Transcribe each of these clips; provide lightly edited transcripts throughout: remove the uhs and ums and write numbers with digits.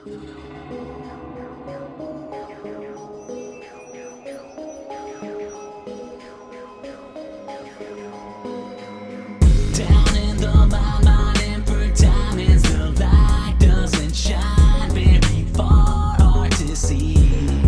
Down in the mine and for diamonds, the light doesn't shine very far, hard to see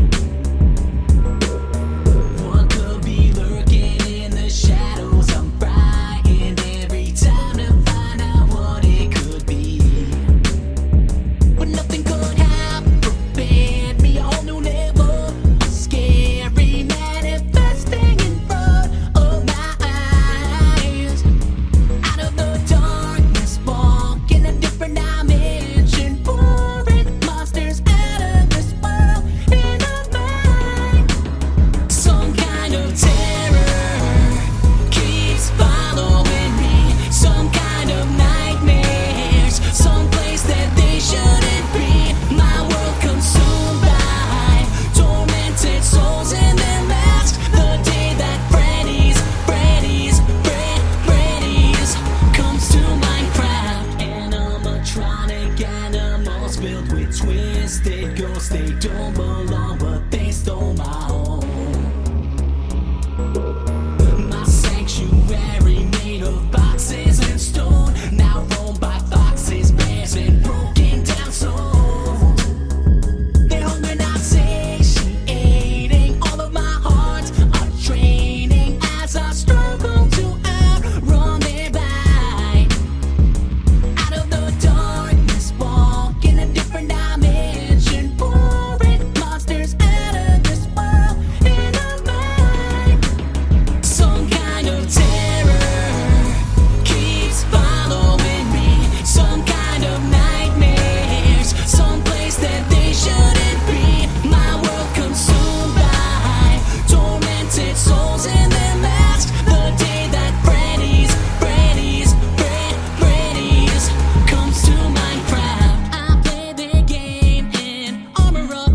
what could be lurking in the shadows. I'm frightened every time to find out what it could be. But nothing could have prepared me, a whole new level, scary manifesting in front of my eyes. Out of the darkness, walk in a different dimension, pouring monsters out of this world into mine. Some kind of terror keeps following me, some kind of nightmares, some place that they shouldn't be. My world consumed by tormented souls in their masks. The day that Freddy's comes to Minecraft. Animatronic animals filled with twisted ghosts. They don't belong, but they stole my home. My sanctuary made of boxes and stone, now roamed by foxes, bears, and broken down souls. Their hunger not satiating, all of my hearts are draining as I struggle to outrun their bite. Out of the darkness, walk in a different dimension, pouring monsters out of this world into mine. Some kind of terror keeps following me, some kind of nightmares, some place that they shouldn't be. My world consumed by tormented souls in their masks. The day that Freddy's comes to Minecraft. I play their game and armor up.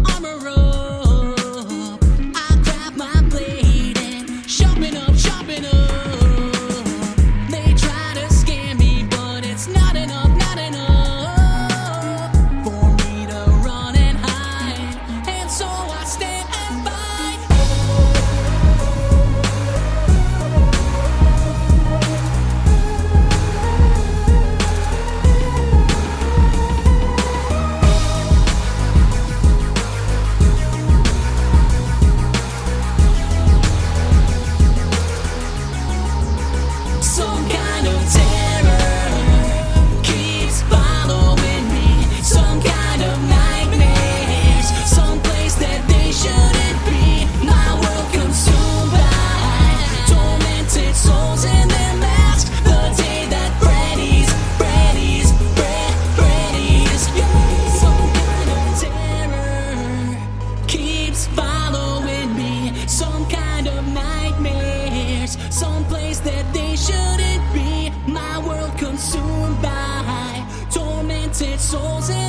I grab my blade and sharpen up. They try to scare me, but it's not enough for me to run and hide, and so I stand and fight. Some kind of terror keeps following me, some kind of nightmares, some place that they shouldn't be. My world consumed by tormented souls in their masks. The day that Freddy's some kind of terror keeps following me, some kind of nightmares, some place that they shouldn't be. My world consumed by tormented souls in